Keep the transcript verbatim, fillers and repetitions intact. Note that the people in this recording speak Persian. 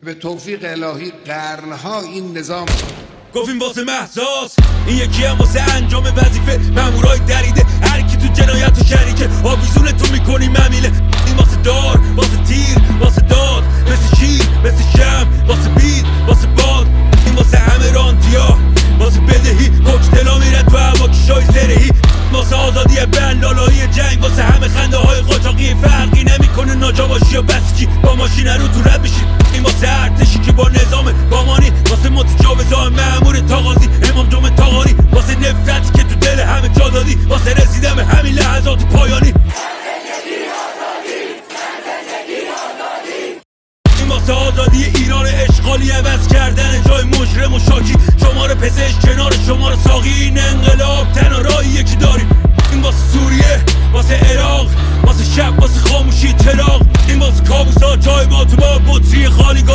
به توفیق الهی قرنها این نظام گفتیم واسه مهساس، این یکی هم واسه انجام وظیفه مامورای دریده، هر کی تو جنایت و شریکه آویزون تو میکنی ممیله. این واسه دار، واسه تیر، واسه داد، مثل شیر، مثل شم، واسه بید، واسه باد. این واسه همه رانتیا، واسه بدهی کوکتلا میره تو هوا کشای زرهی، واسه آزادی بن لالایی جنگ، واسه همه خنده های قاچاقی. فرقی نمیکنه ناجا باشی یا بسیجی، با ماشین رو تو رد میشی. این واسه ارتشی که با نظام بامانی، واسه متجاوزای مأمور تاغازی، امام جمعه تاغاری، واسه نفرتی که تو دل همه جا دادی، واسه رسیدن به همین لحظات پایانی. این واسه آزادی ایران اشغالی، عوض کردن جای مجرم و شاکی، شمار پزشک کنار شمار ساقی. این انقلاب تنها راهی یکی داریم. این واسه سوریه، واسه عراق، واسه شب، واسه خاموشی چراغ. این واسه کابوسا جای با تو با بطری خالی